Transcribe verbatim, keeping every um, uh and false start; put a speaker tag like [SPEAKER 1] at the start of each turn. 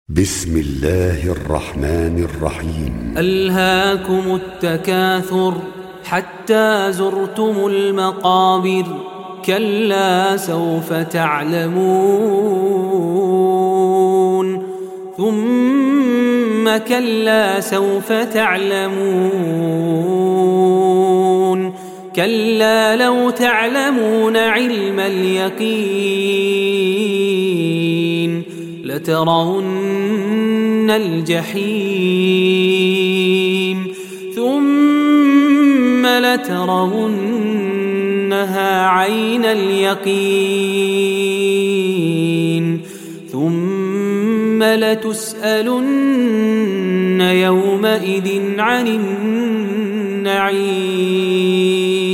[SPEAKER 1] بسم الله الرحمن الرحيم.
[SPEAKER 2] ألهاكم التكاثر حتى زرتم المقابر كلا سوف تعلمون ثم كلا سوف تعلمون كلا لو تعلمون علم اليقين لترون الجحيم ثم لترونها عين اليقين ثم لتسألن يومئذ عن النعيم.